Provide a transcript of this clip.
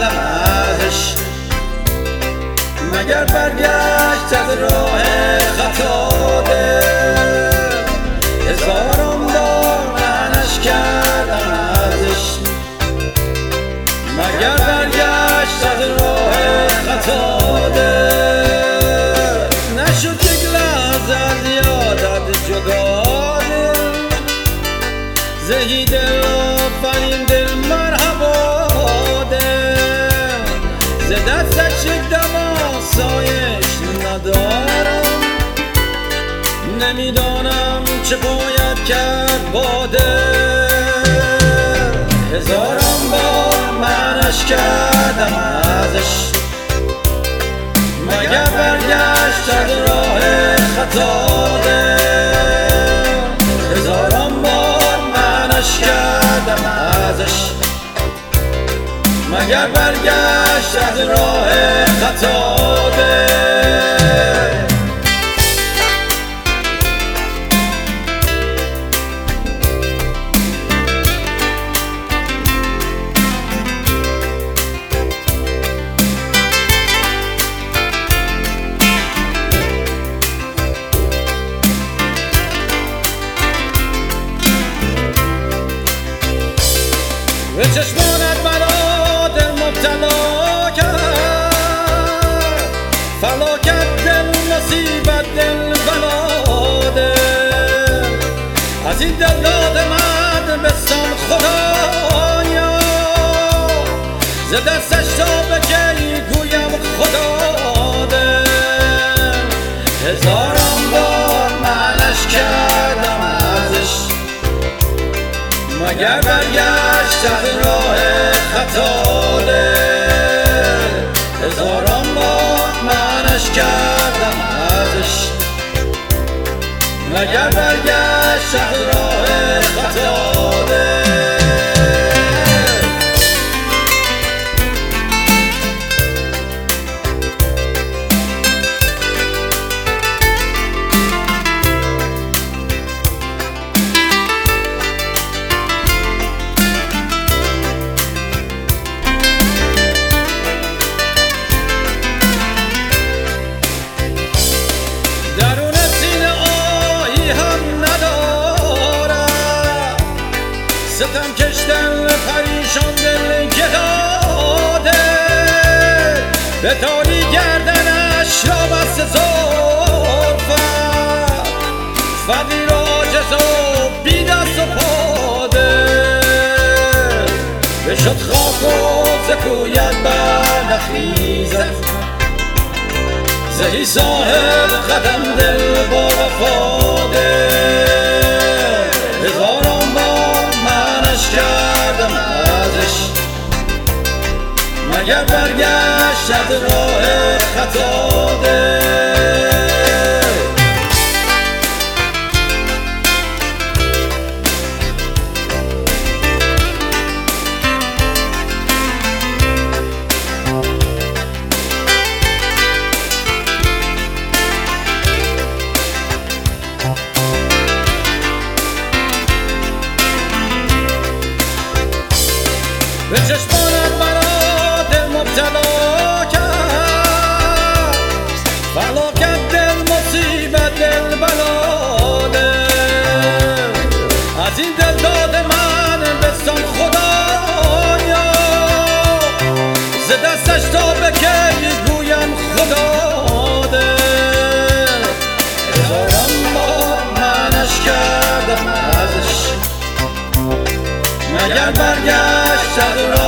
کردم ازش، مگر برگشت از راه خطا دل. هزاران بار منش کردم ازش، مگر برگشت از راه خطا دل. نشد یک لحظه از یادت جدا دل، زهی دل آفرین دل مرحبا دل. ز دستش یک دم آسایش ندارم، نمیدانم چه باید کرد با دل. هزاران بار منش کردم ازش، مگر برگشت از راه خطا دل. هزاران بار منش کردم ازش، مگر برگشت از راه خطا دل. به چشمانت مرا دل مبتلا کرد، فلاکت دل مصیبت دل بلا دل. از این دل داد من بستان خدایا، ز دستش تا به کی گویم خدا دل. هزاران بار منش کردم ازش، مگر برگشت از راه خطا دل. هزاران بار منش کردم ازش، مگر برگشت از راه خطا دل. درون سینه آهی هم ندارم، ستم کشتن پریشان دل گداده. به تاری گردنش را بست زلفت، فقیر عاجز و بی دست و پاده. بشد خاک و زکویت بر نخیزد، زهی صاحب قدم دل با وفا دل. هزاران بار منش کردم ازش، مگر برگشت از راه خطا دل. به چشمانت مرا دل مبتلا کرد، فلاکت دل مصیبت دل بلا دل. از این دل داد من بستان خدایا، ز دستش تا به کی گویم خدا دل. هزاران بار منش کردم ازش، مگر برگشت از